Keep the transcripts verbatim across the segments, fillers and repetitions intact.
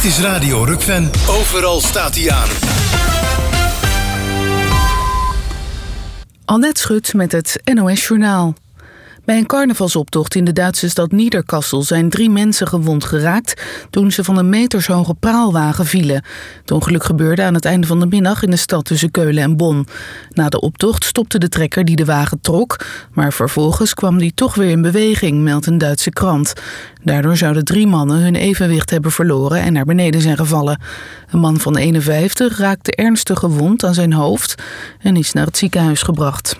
is Radio Rukven. Overal staat hij aan. Annette Schut met het N O S-journaal. Bij een carnavalsoptocht in de Duitse stad Niederkassel zijn drie mensen gewond geraakt toen ze van een metershoge praalwagen vielen. Het ongeluk gebeurde aan het einde van de middag in de stad tussen Keulen en Bonn. Na de optocht stopte de trekker die de wagen trok, maar vervolgens kwam die toch weer in beweging, meldt een Duitse krant. Daardoor zouden drie mannen hun evenwicht hebben verloren en naar beneden zijn gevallen. Een man van eenenvijftig raakte ernstig gewond aan zijn hoofd en is naar het ziekenhuis gebracht.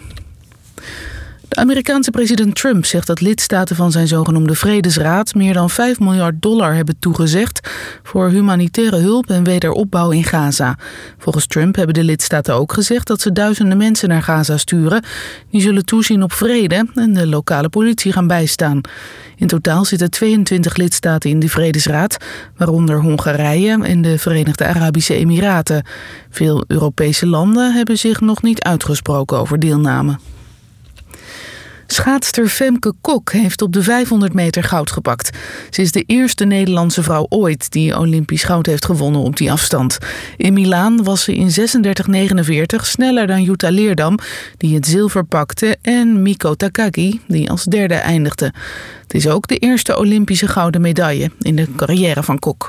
De Amerikaanse president Trump zegt dat lidstaten van zijn zogenoemde Vredesraad meer dan vijf miljard dollar hebben toegezegd voor humanitaire hulp en wederopbouw in Gaza. Volgens Trump hebben de lidstaten ook gezegd dat ze duizenden mensen naar Gaza sturen. Die zullen toezien op vrede en de lokale politie gaan bijstaan. In totaal zitten tweeëntwintig lidstaten in de Vredesraad, waaronder Hongarije en de Verenigde Arabische Emiraten. Veel Europese landen hebben zich nog niet uitgesproken over deelname. Schaatster Femke Kok heeft op de vijfhonderd meter goud gepakt. Ze is de eerste Nederlandse vrouw ooit die Olympisch goud heeft gewonnen op die afstand. In Milaan was ze in zesendertig negenenveertig sneller dan Jutta Leerdam, die het zilver pakte, en Miko Takagi, die als derde eindigde. Het is ook de eerste Olympische gouden medaille in de carrière van Kok.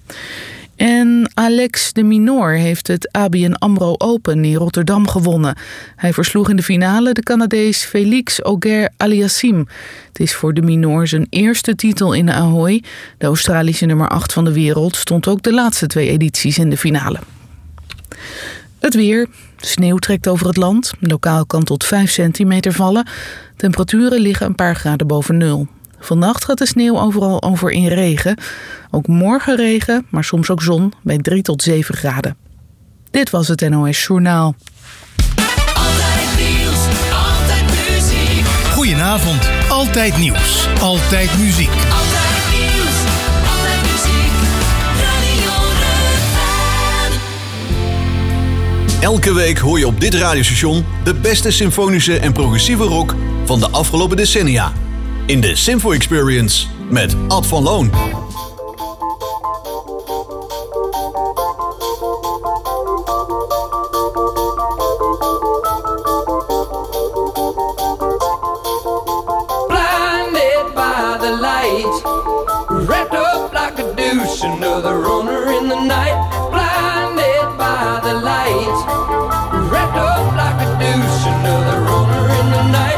En Alex de Minaur heeft het A B N AMRO Open in Rotterdam gewonnen. Hij versloeg in de finale de Canadees Félix Auger-Aliassime. Het is voor de Minaur zijn eerste titel in de Ahoy. De Australische nummer acht van de wereld stond ook de laatste twee edities in de finale. Het weer. Sneeuw trekt over het land. Lokaal kan tot vijf centimeter vallen. Temperaturen liggen een paar graden boven nul. Vannacht gaat de sneeuw overal over in regen. Ook morgen regen, maar soms ook zon bij drie tot zeven graden. Dit was het N O S-journaal. Altijd nieuws, altijd muziek. Goedenavond. Altijd nieuws. Altijd muziek. Altijd nieuws, altijd muziek. Radio Rukven. Elke week hoor je op dit radiostation de beste symfonische en progressieve rock van de afgelopen decennia. In de Symfo Experience met Ad van Loon. Blinded by the light, wrapped up like a douche, another runner in the night. Blinded by the light, wrapped up like a douche, another runner in the night.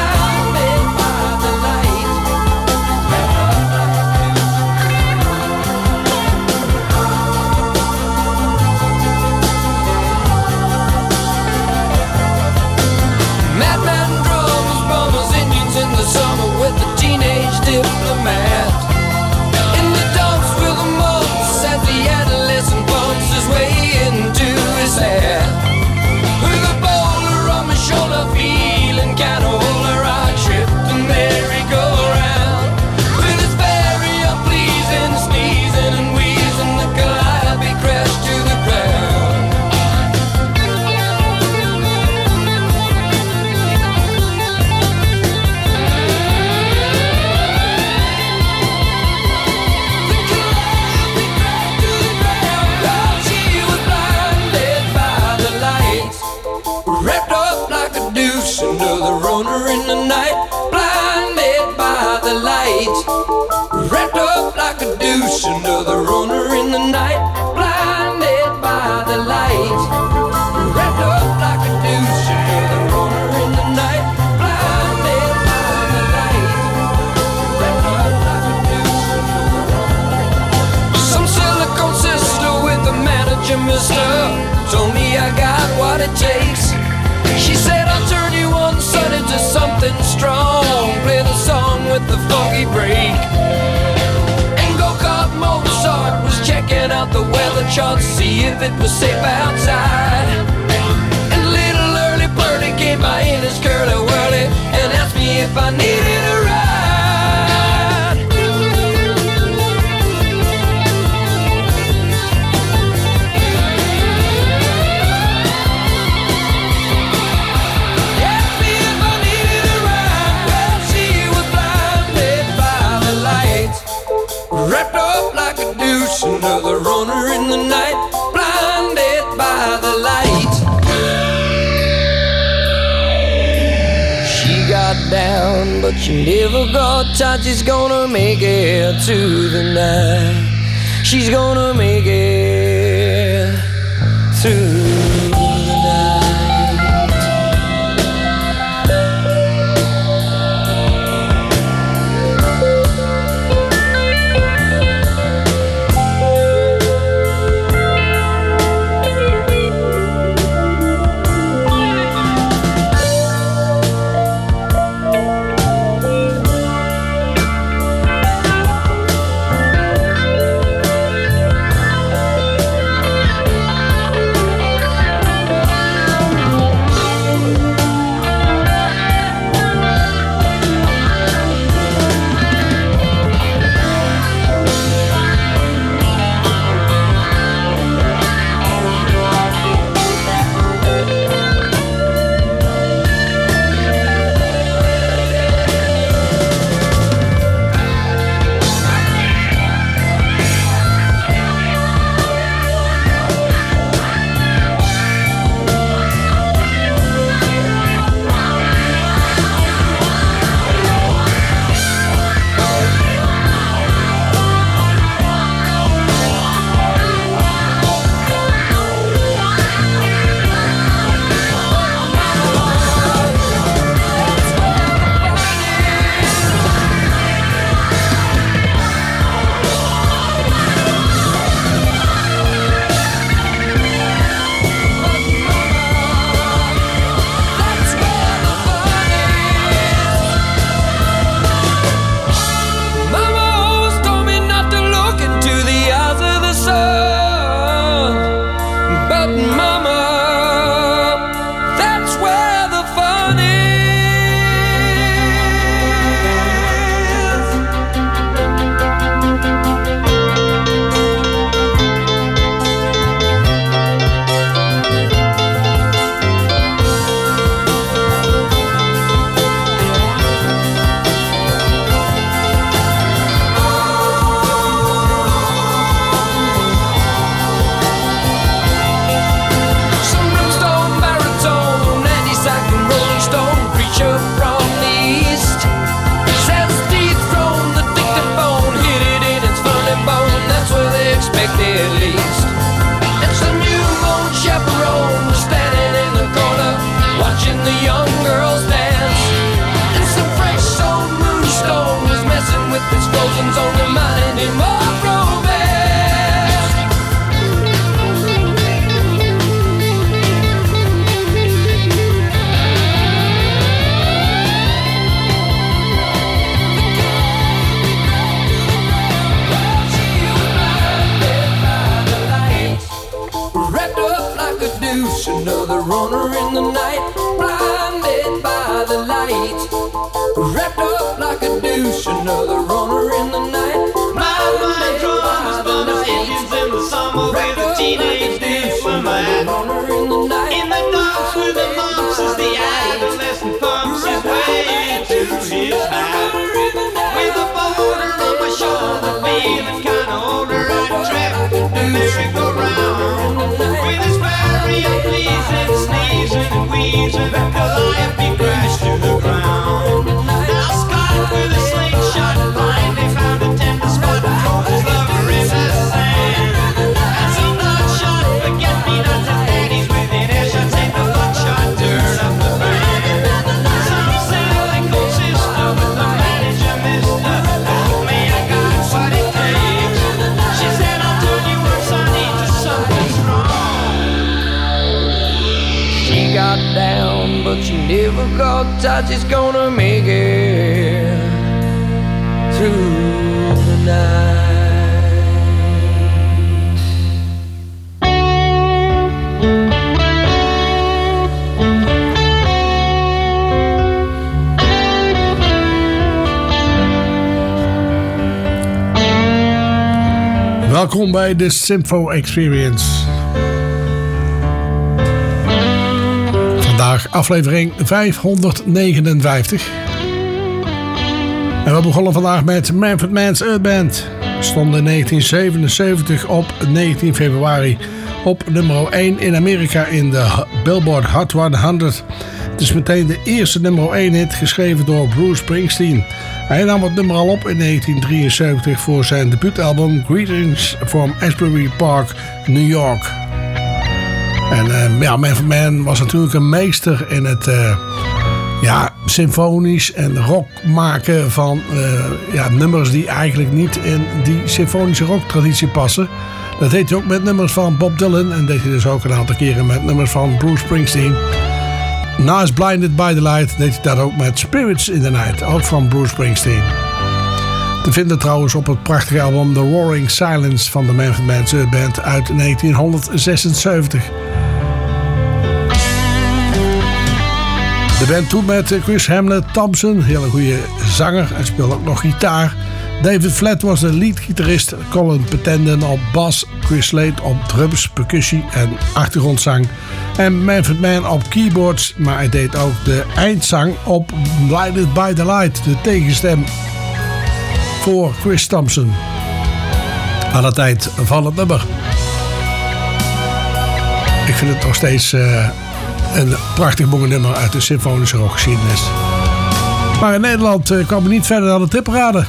Diplomat in the dumps with a mumps as the adolescent bumps his way into his head. With a boulder on my shoulder, feeling kind of older, I tripped the merry-go-round. With his very unpleasing sneezing and wheezing, the calliope crashed to the ground. Another runner in the night, blinded by the light. Wrapped up like a douche, another runner in the night, blinded by the light. Wrapped up like a douche, another runner in the night, blinded by the light. Wrapped up like a douche. Some silicone sister with a manager mister told me I got what it takes. She said I'll turn you one sun into something strong. Play the song with the funky break. And go-kart Mozart was checking out the weather chart to see if it was safe outside. And little early birdie came by in his curly-whirly and asked me if I needed a ride. Wrapped up like a douche. another runner in the night, blinded by the light. She got down, but she never got tight. She's gonna make it to the night. She's gonna make it through. Another runner in the night, blinded by the light. Wrapped up like a douche, another runner in the night. My mind drums, bums, engines in the summer with a teenage douche in my hat. In the dumps with the mumps as the adolescent pumps his way into his hat. With a boulder on my shoulder, feeling kinda older, I trapped the merry-go-round. With his very pleasing, sneezing and wheezing, Calliope crashed to the ground. Now Scott with a slingshot finally found a tender spot for his lover in the sand. And some bloodshot forget-me-nots and daddies within earshot take the bloodshot dirt up the band. Some cynical sister with the manager mister told me I got what it takes. She said I'll turn you on Sunday to something strong. She got down, but she never got tight. She's gonna make it through the night. Welkom bij de Simfo Experience. Vandaag aflevering vijfhonderdnegenenvijftig. En we begonnen vandaag met Manfred Mann's Earth Band. Stond in negentien zevenenzeventig op negentien februari op nummer één in Amerika in de Billboard Hot honderd. Het is meteen de eerste nummer één hit geschreven door Bruce Springsteen. Hij nam het nummer al op in negentien drieënzeventig voor zijn debuutalbum Greetings from Asbury Park, New York. En uh, ja, Manfred Mann was natuurlijk een meester in het uh, ja, symfonisch en rock maken van uh, ja, nummers die eigenlijk niet in die symfonische rocktraditie passen. Dat deed hij ook met nummers van Bob Dylan en deed hij dus ook een aantal keren met nummers van Bruce Springsteen. Naast Blinded by the Light deed hij dat ook met Spirits in the Night, ook van Bruce Springsteen. Te vinden trouwens op het prachtige album The Roaring Silence van de Manfred Mann's Earth Band uit negentien De band toen met Chris Hamlet Thompson, hele goede zanger en speelde ook nog gitaar. David Flatt was de leadgitarist, Colin Patenden op bas, Chris Slade op drums, percussie en achtergrondzang. En Manfred Mann op keyboards, maar hij deed ook de eindzang op Blinded by the Light, de tegenstem voor Chris Thompson. Aan het eind van het nummer. Ik vind het nog steeds uh, een prachtig mooi nummer uit de symfonische rockgeschiedenis. Maar in Nederland uh, kwam hij niet verder dan de tipparade.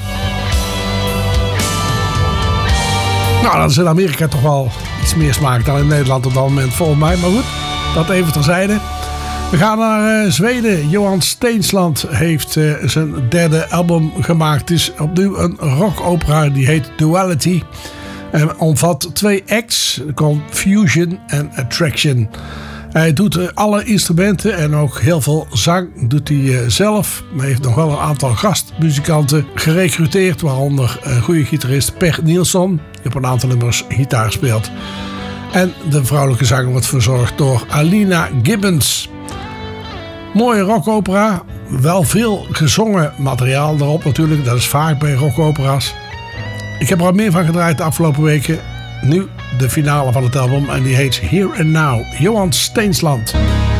Nou, dat is in Amerika toch wel iets meer smaak dan in Nederland op dat moment volgens mij. Maar goed, dat even terzijde. We gaan naar uh, Zweden. Johan Steensland heeft uh, zijn derde album gemaakt. Het is opnieuw een rockopera die heet Duality. En omvat twee acts, Confusion en Attraction. Hij doet uh, alle instrumenten en ook heel veel zang doet hij uh, zelf. Hij heeft nog wel een aantal gastmuzikanten gerecruiteerd, waaronder uh, goede gitarist Per Nilsson, die op een aantal nummers gitaar speelt. En de vrouwelijke zang wordt verzorgd door Alina Gibbons. Mooie rockopera, wel veel gezongen materiaal erop natuurlijk, dat is vaak bij rockopera's. Ik heb er al meer van gedraaid de afgelopen weken. Nu de finale van het album en die heet Here and Now. Johan Steensland.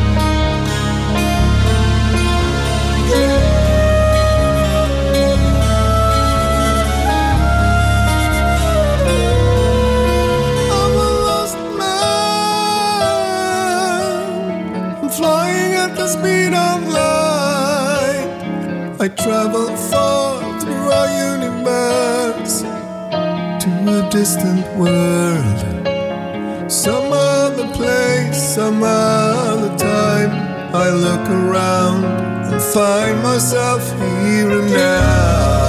I travel far through our universe to a distant world, some other place, some other time. I look around and find myself here and now.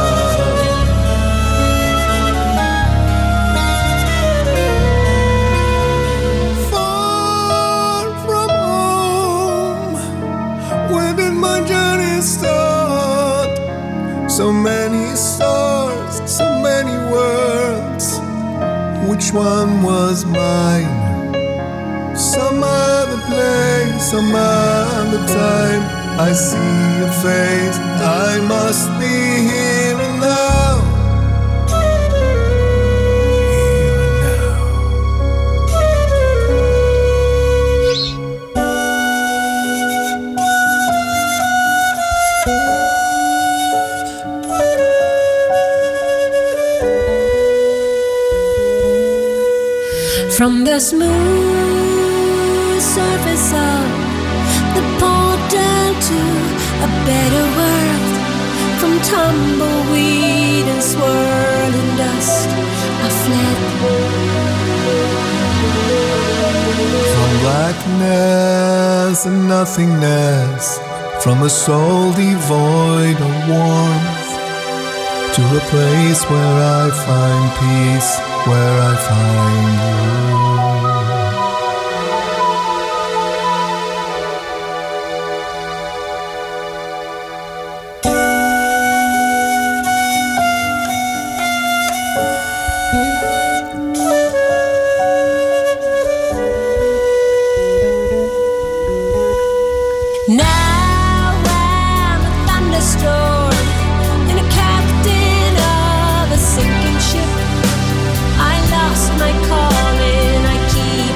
Far from home, where did my journey start? So many stars, so many worlds. Which one was mine? Some other place, some other time. I see your face, I must be here and now. From the smooth surface of the portal to a better world, from tumbleweed and swirling dust, I fled. From blackness and nothingness, from a soul devoid of warmth, to a place where I find peace, where I find you. My calling, I keep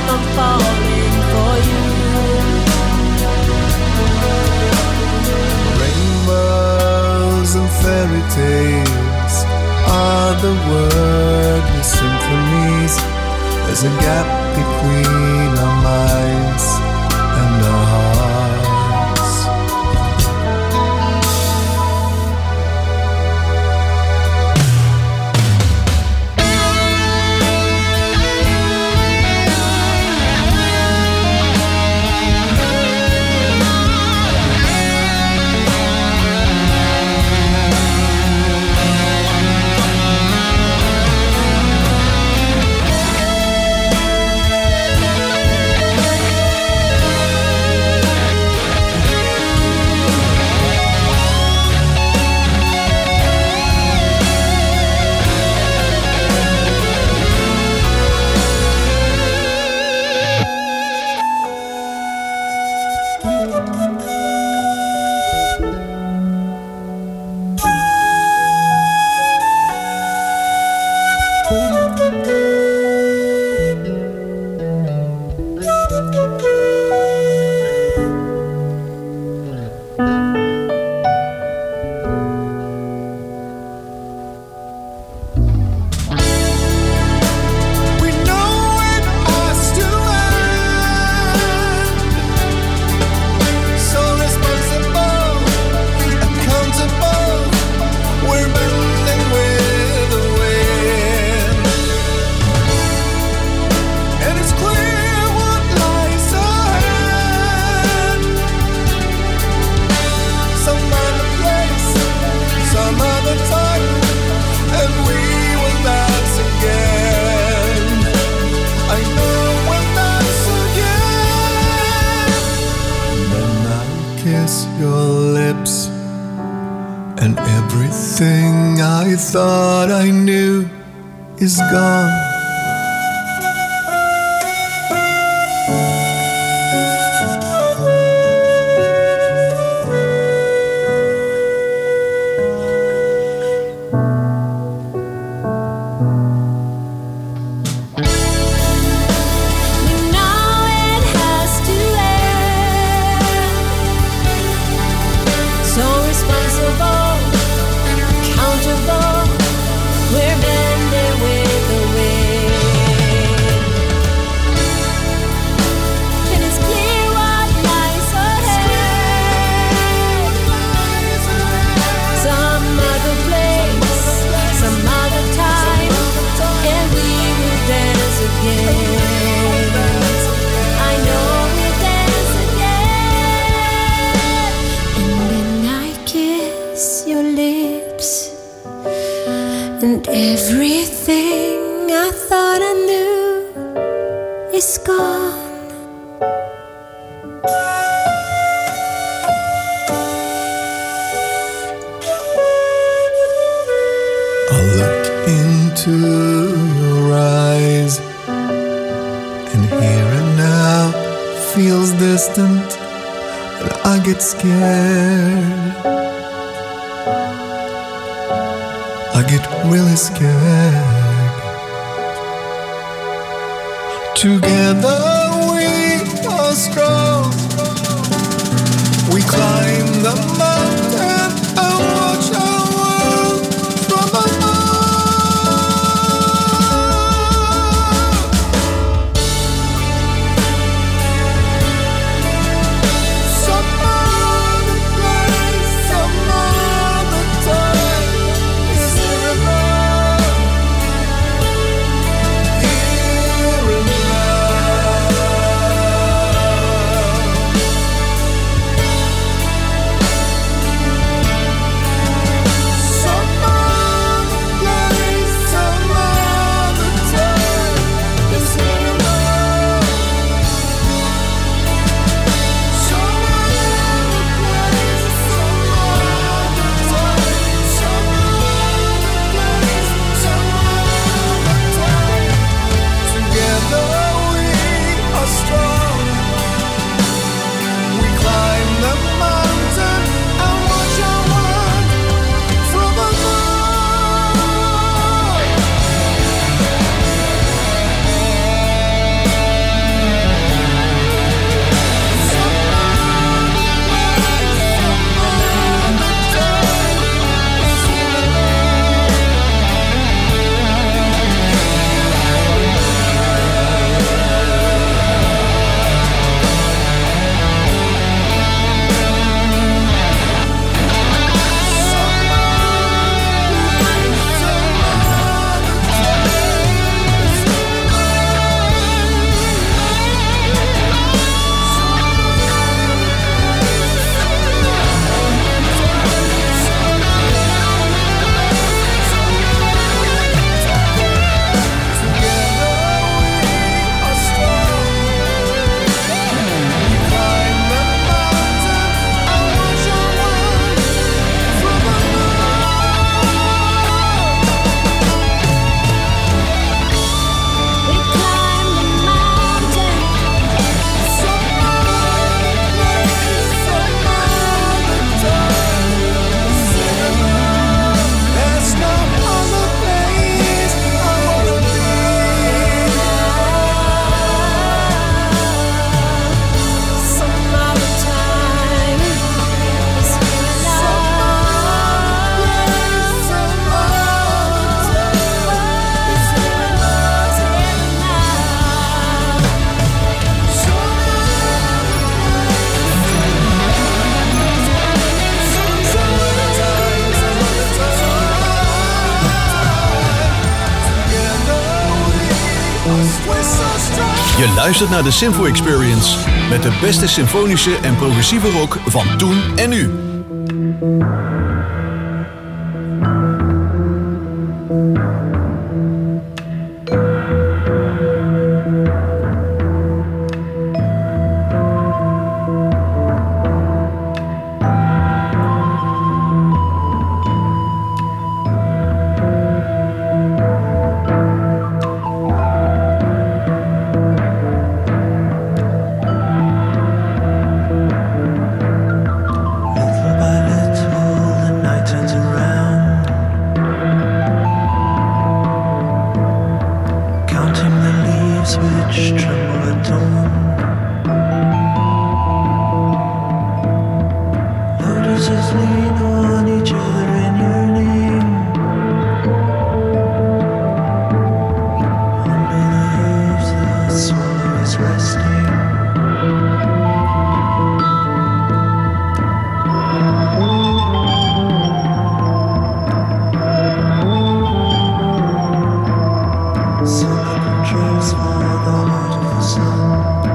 the wordless symphonies. There's a gap between our minds and our hearts. Everything I thought I knew is gone. And everything I thought I knew is gone. I look into your eyes, and here and now feels distant, and I get scared. I get really scared. Together we are strong. We climb the mountain and watch our world from above. Some other place, some other time. Je luistert naar de Sinfo Experience met de beste symfonische en progressieve rock van toen en nu. Controls for the heart of the sun.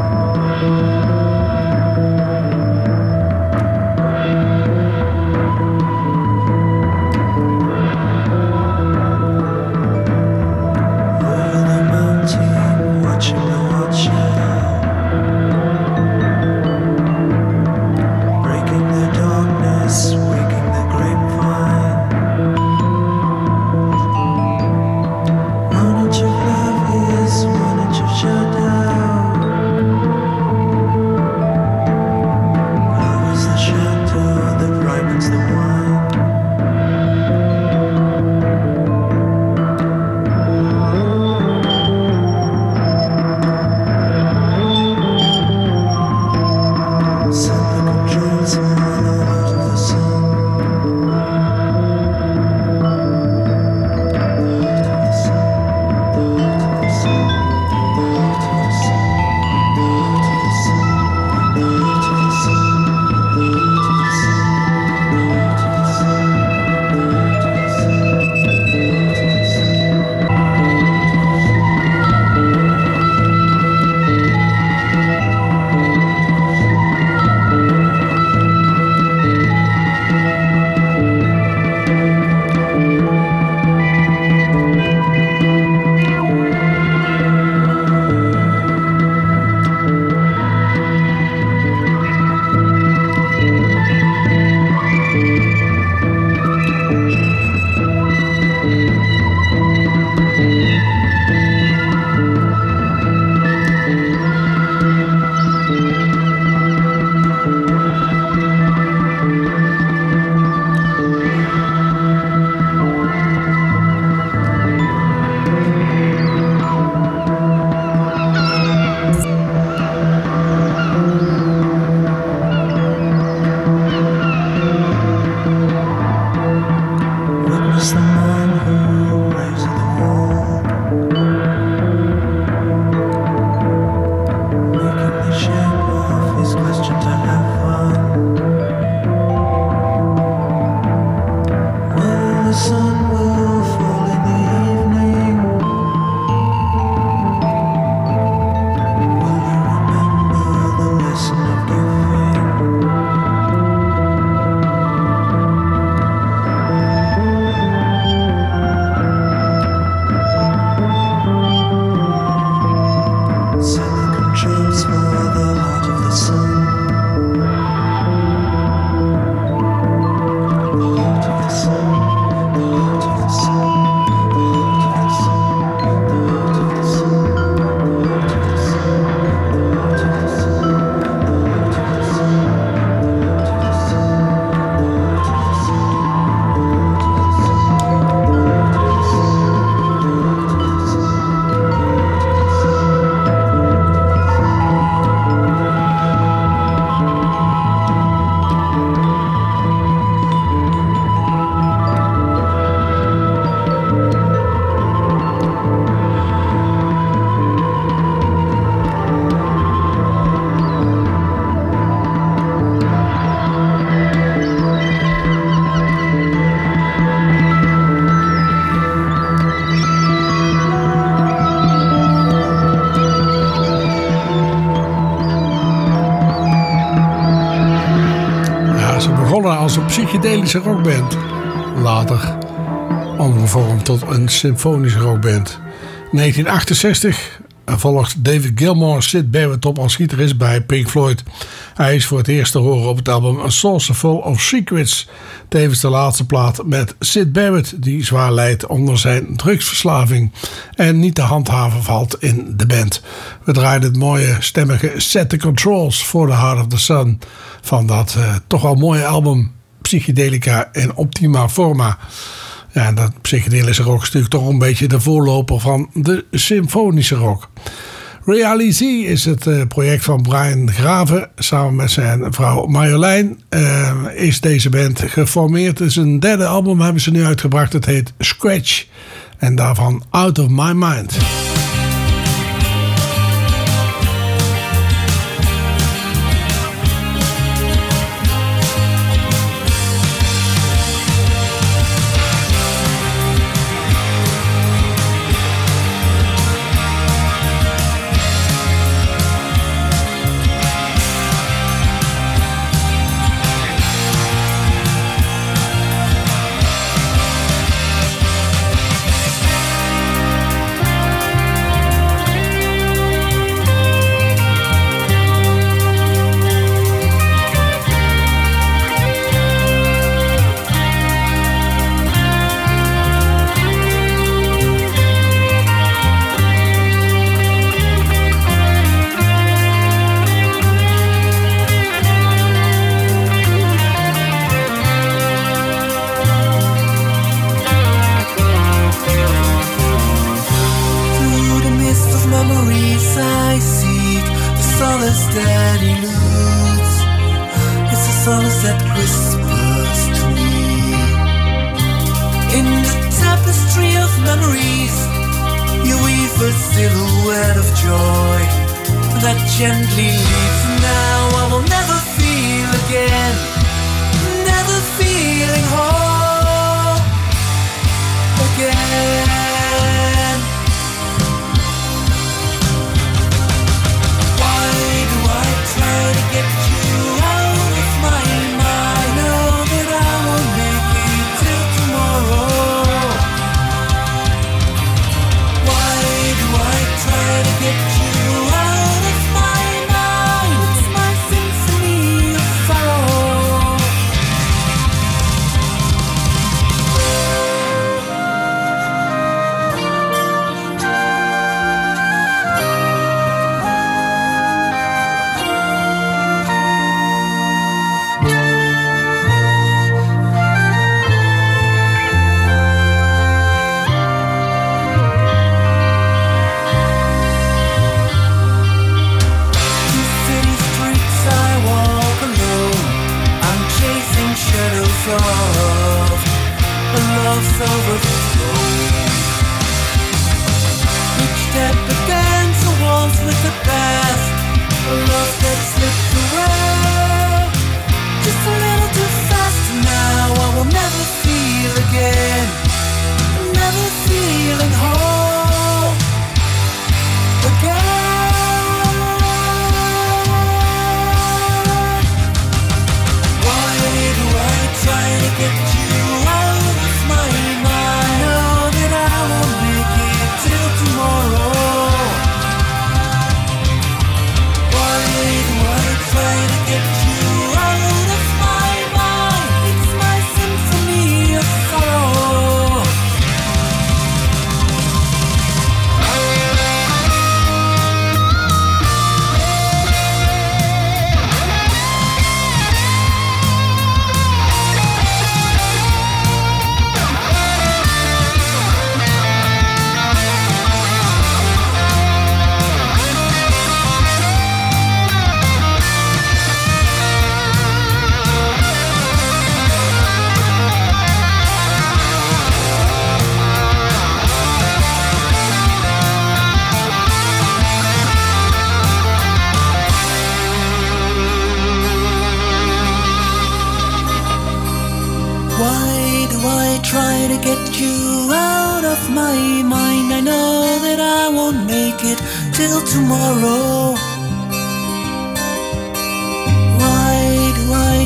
psychedelische rockband. Later omgevormd tot een symfonische rockband. negentien achtenzestig volgt David Gilmour Syd Barrett op als gitarist bij Pink Floyd. Hij is voor het eerst te horen op het album A Saucerful of Secrets. Tevens de laatste plaat met Syd Barrett, die zwaar lijdt onder zijn drugsverslaving en niet te handhaven valt in de band. We draaiden het mooie stemmige Set the Controls for the Heart of the Sun van dat uh, toch wel mooie album Psychedelica in Optima Forma. Ja, dat psychedelische rock is natuurlijk toch een beetje de voorloper van de symfonische rock. Realize is het uh, project van Brian Graven. Samen met zijn vrouw Marjolein uh, is deze band geformeerd. Het is een derde album hebben ze nu uitgebracht. Het heet Scratch. En daarvan Out of My Mind.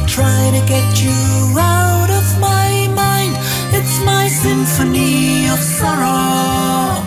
try to get you out of my mind. It's my symphony of sorrow.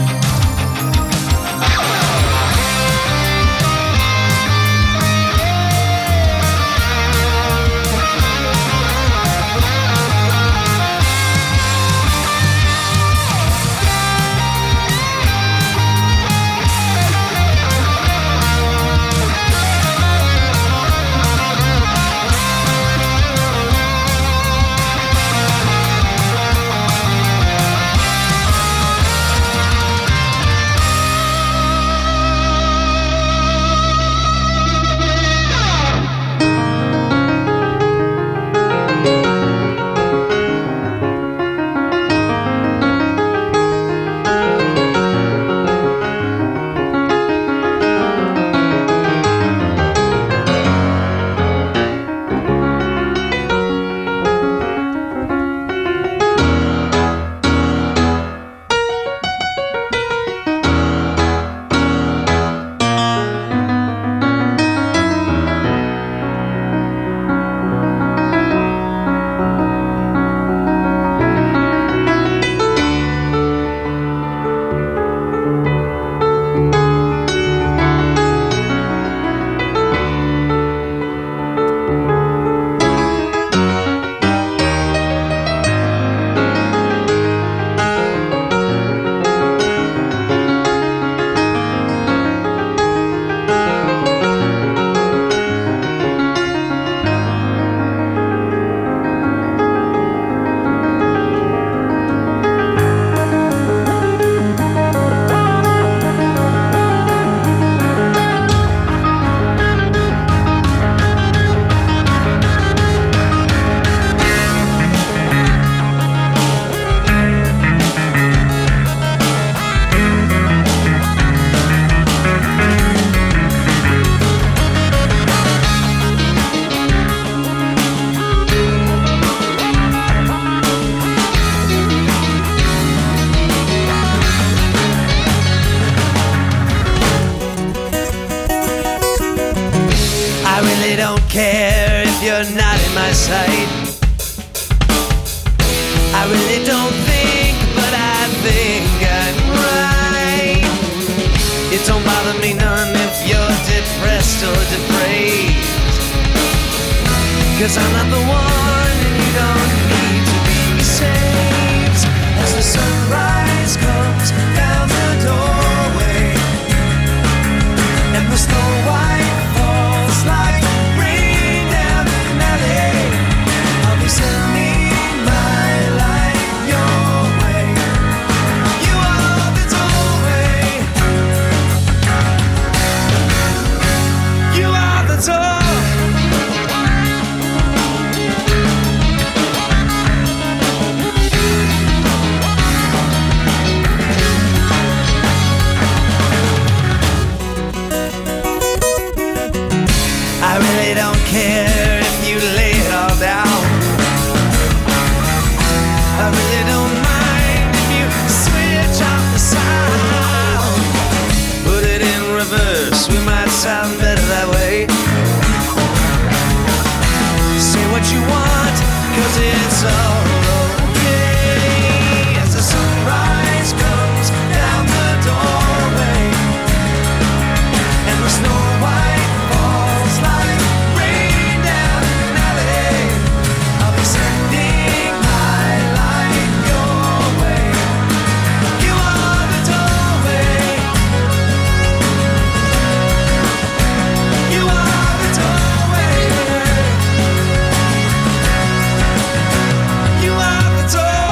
care if you're not in my sight. I really don't think, but I think I'm right. It don't bother me none if you're depressed or depraved, 'cause I'm not the one and you don't need to be saved. As the sunrise comes down the doorway and the snow white falls like rain down an alley, I'll be sending my light your way. You are the doorway. You are the door. I really don't care if you lay it all down. I really don't mind if you switch off the sound. Put it in reverse, we might sound better that way. Say what you want, 'cause it's all okay. As the sunrise comes down the doorway and the snow white falls like rain down an alley, I'll be sending my light your way. You are the doorway. You are the doorway. You are the door.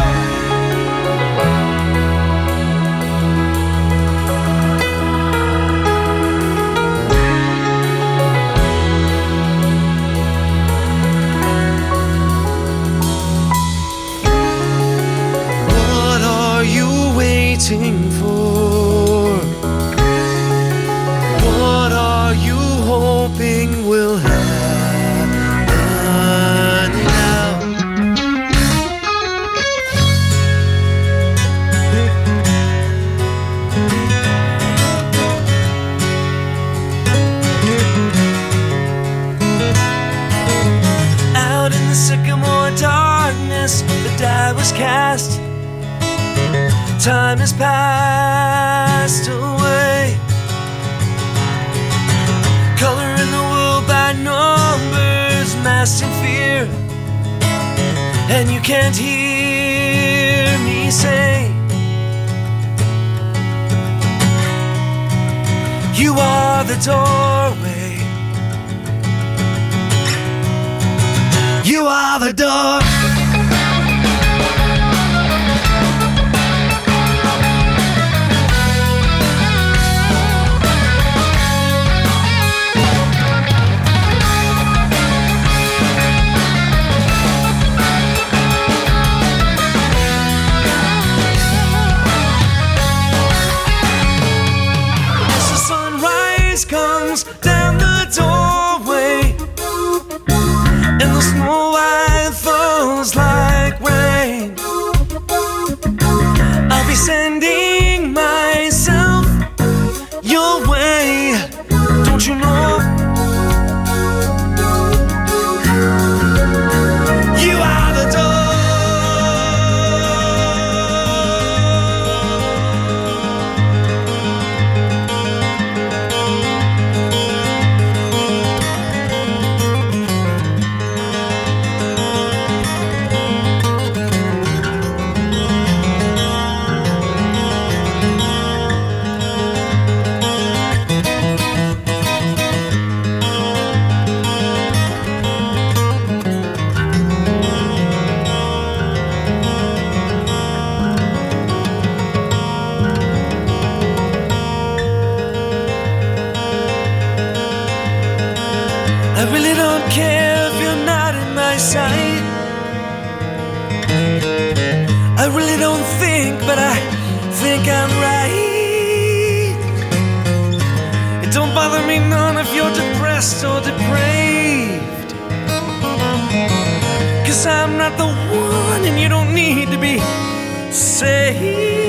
What are you waiting for? What are you hoping will happen now? passed away. Coloring the world by numbers, masked in fear. And you can't hear me say, you are the doorway. You are the door. Comes down the doorway, and the snow white falls like rain. I'll be sending myself your way, don't you know? You are the door. I really don't care if you're not in my sight. I really don't think, but I think I'm right. It don't bother me none if you're depressed or depraved, 'cause I'm not the one and you don't need to be saved.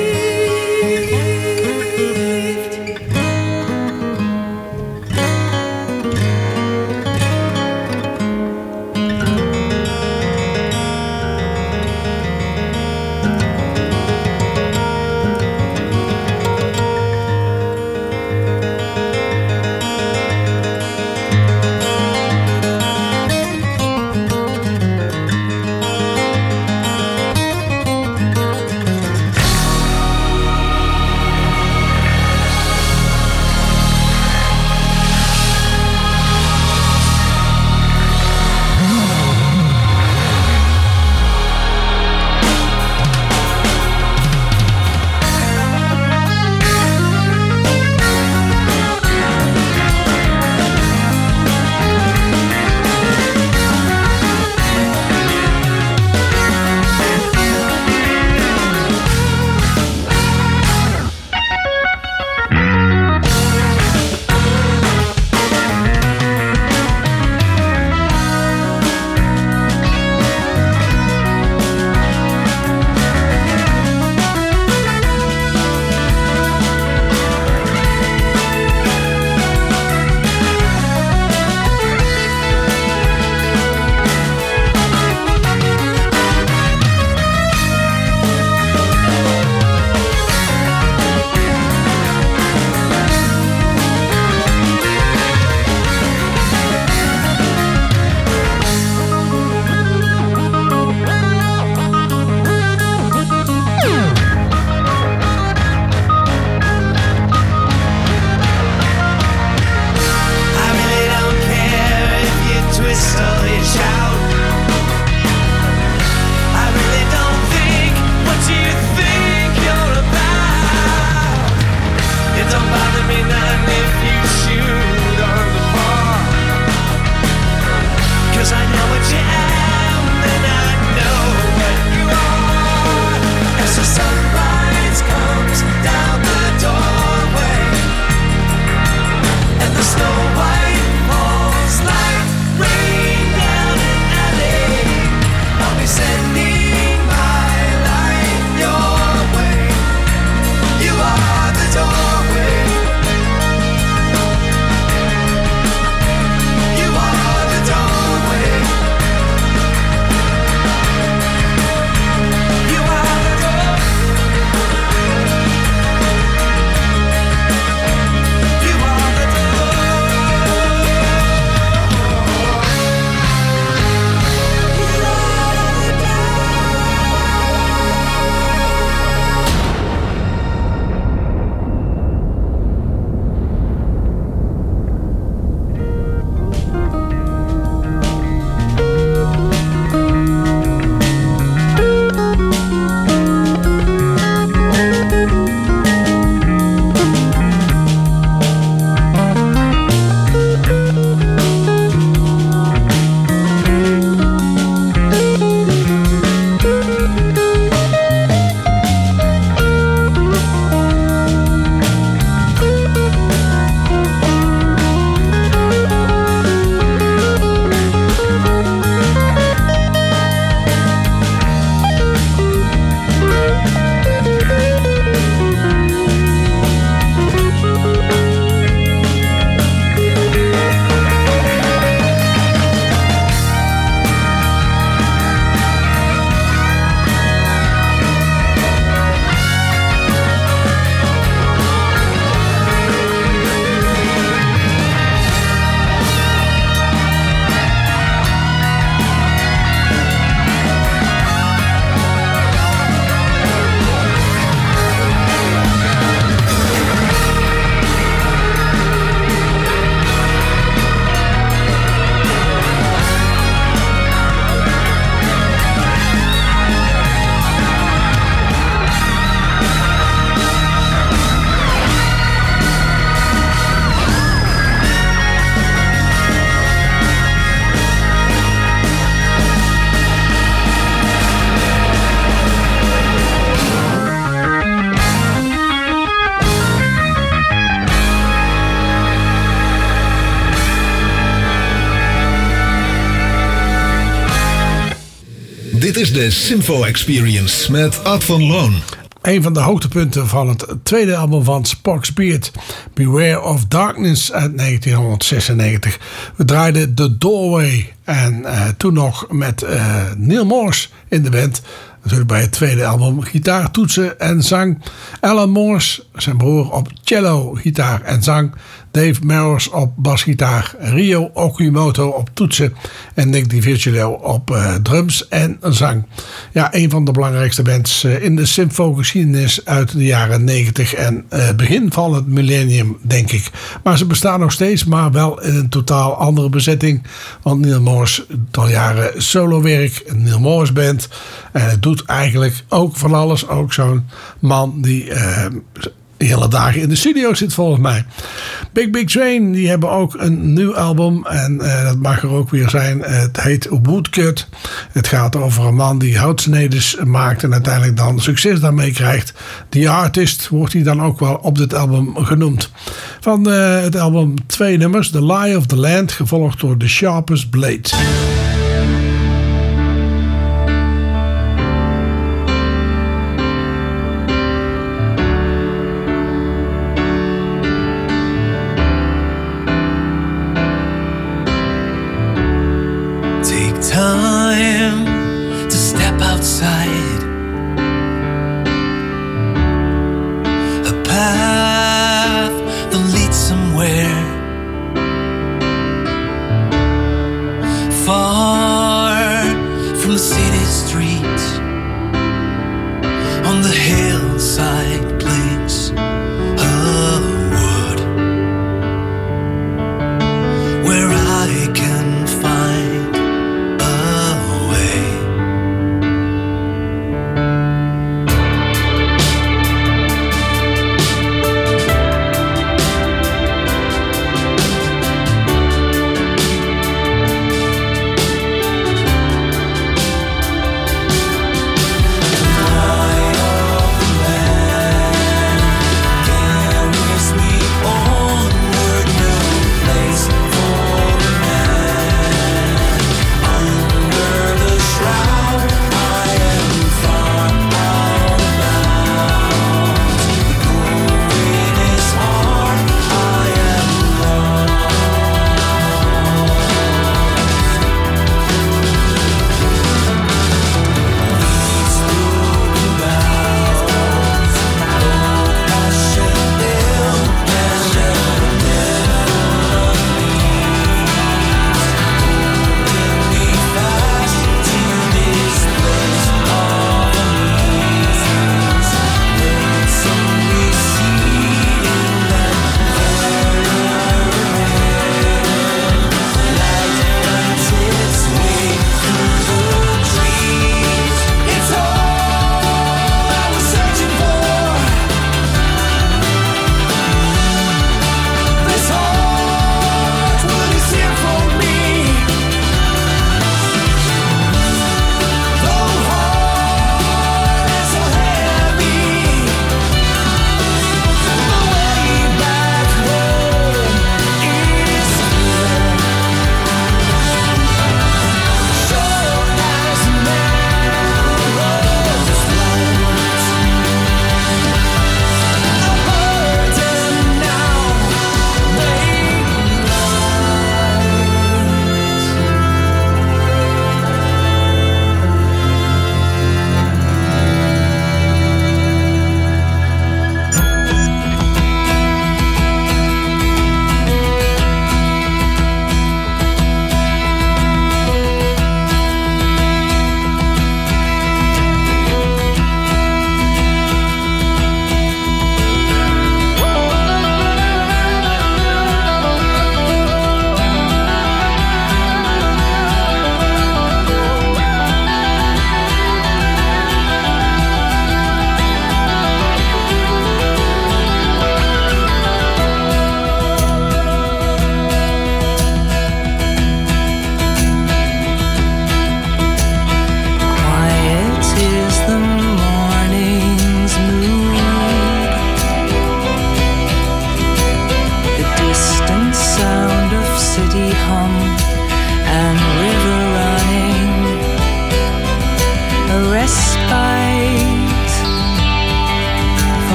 Dit is de Sinfo Experience met Art van Loon. Een van de hoogtepunten van het tweede album van Spock's Beard, Beware of Darkness uit negentien zesennegentig. We draaiden The Doorway en uh, toen nog met uh, Neil Morse in de band. Natuurlijk bij het tweede album gitaar, toetsen en zang. Alan Morse, zijn broer, op cello, gitaar en zang. Dave Merrows op basgitaar. Ryo Okumoto op toetsen. En Nick DiVirgilio op uh, drums en zang. Ja, een van de belangrijkste bands uh, in de Sinfo-geschiedenis uit de jaren negentig en uh, begin van het millennium, denk ik. Maar ze bestaan nog steeds, maar wel in een totaal andere bezetting. Want Neil Morse doet al jaren solowerk, een Neil Morse band. En het doet eigenlijk ook van alles. Ook zo'n man die uh, hele dagen in de studio zit volgens mij. Big Big Train, die hebben ook een nieuw album. En uh, dat mag er ook weer zijn. Uh, het heet Woodcut. Het gaat over een man die houtsneders maakt en uiteindelijk dan succes daarmee krijgt. The Artist wordt hij dan ook wel op dit album genoemd. Van uh, het album twee nummers. The Lie of the Land, gevolgd door The Sharpest Blade. Time to step outside, a path that leads somewhere far from the city streets, on the hillside place of wood, where I can find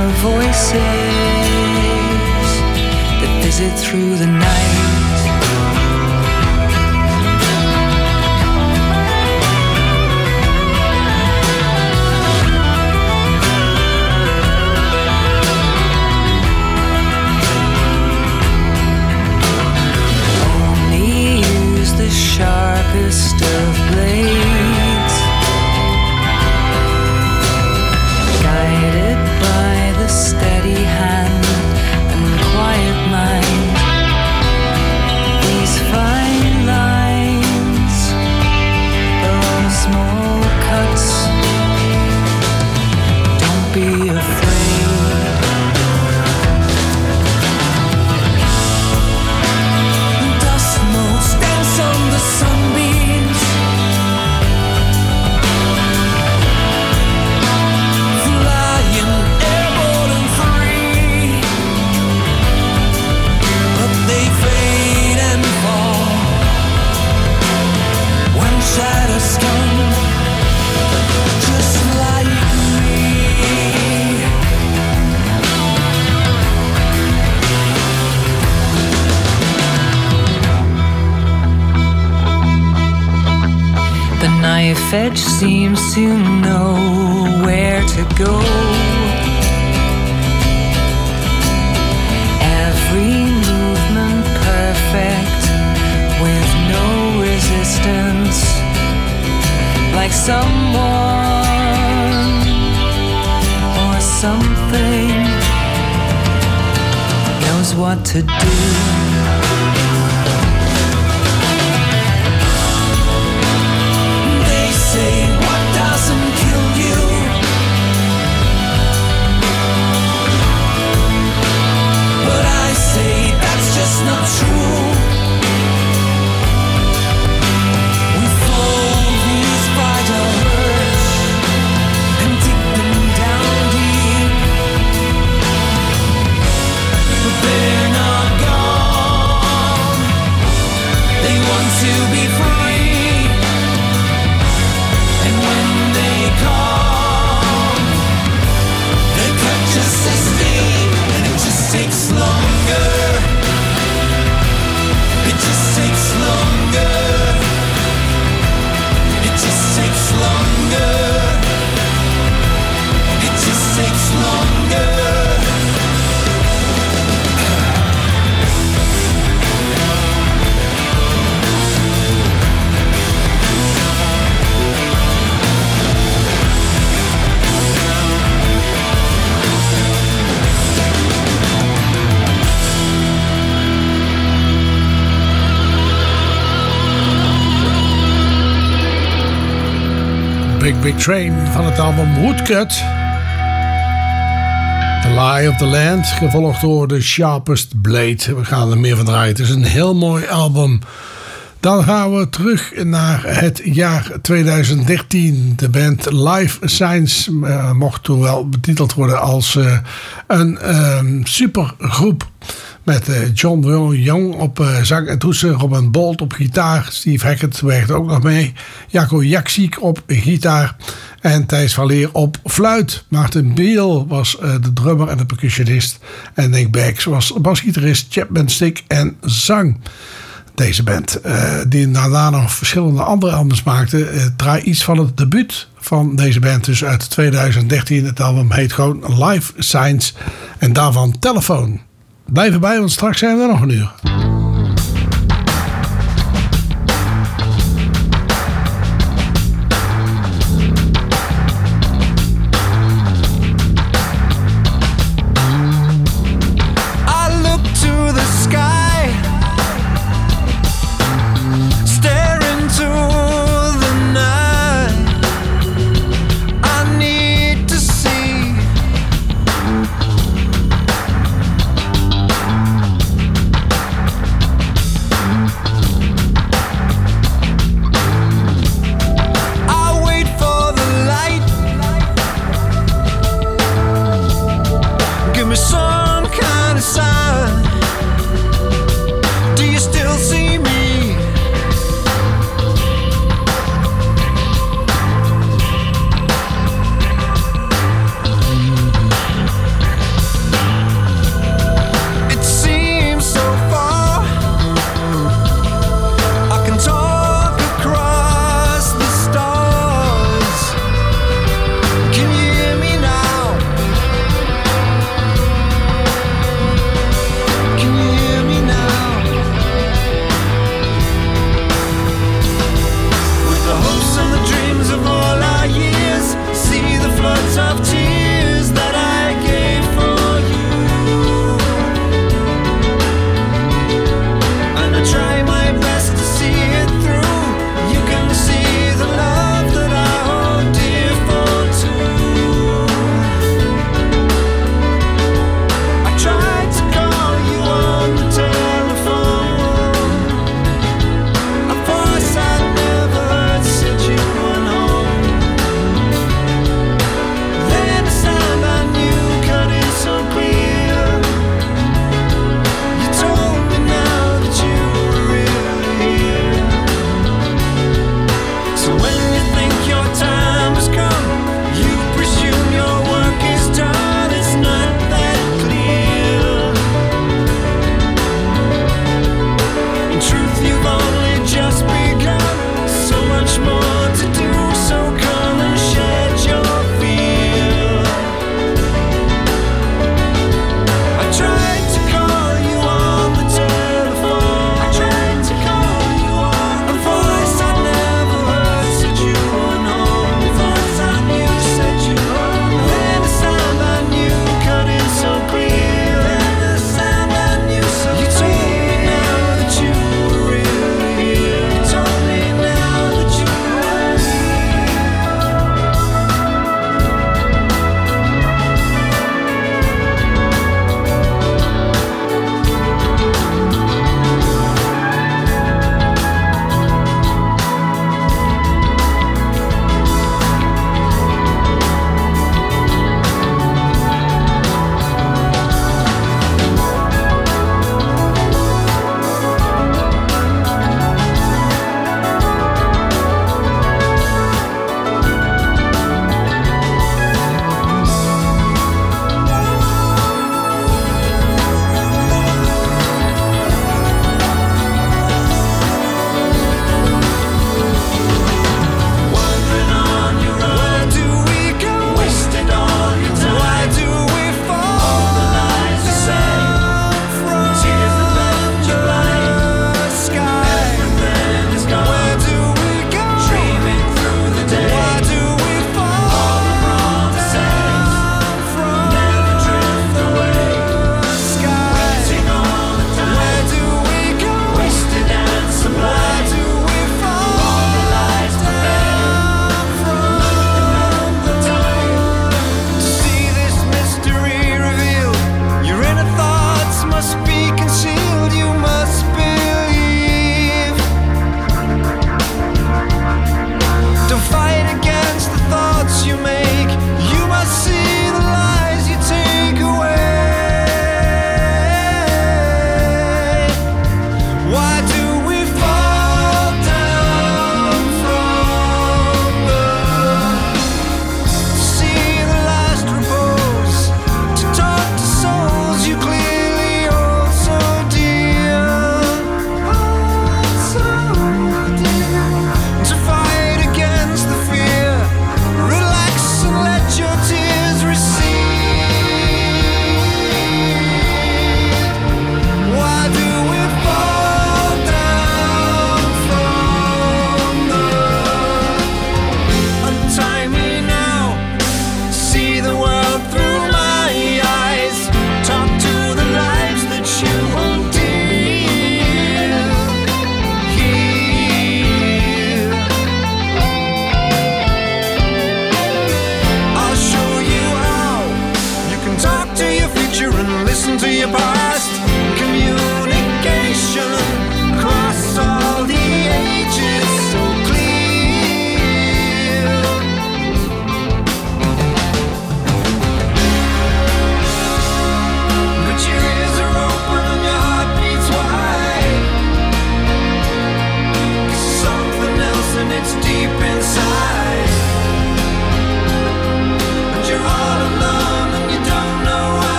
the voices that visit through the night. Sharpest of blades, guided by the steady hand and quiet mind. These fine lines are all small cuts. Don't be afraid. Sunbeams flying airborne and free, but they fade and fall when shadows come, just like me. The knife edge seems to know where to go. Every movement perfect with no resistance, like someone or something knows what to do. Say what doesn't kill you, but I say that's just not true. We fold these vital hurts and dig them down deep, but they're not gone. They want to be free. Takes longer. It just takes longer. It just takes longer. It just takes longer. Big Big Train van het album Woodcut. The Lie of the Land, gevolgd door The Sharpest Blade. We gaan er meer van draaien. Het is een heel mooi album. Dan gaan we terug naar het jaar tweeduizend dertien. De band Life Science uh, mocht toen wel betiteld worden als uh, een uh, supergroep. Met uh, John Young op uh, zang en toetsen, Robin Bolt op gitaar, Steve Hackett werkte ook nog mee, Jacco Jaksiek op gitaar en Thijs van Leer op fluit. Maarten Biel was uh, de drummer en de percussionist en Nick Beggs was basgitarist, Chapman Stick en zang. Deze band, uh, die daarna nog verschillende andere albums maakte, uh, draait iets van het debuut van deze band dus uit tweeduizend dertien. Het album heet gewoon Life Science en daarvan Telephone. Blijf erbij, want straks zijn we er nog een uur.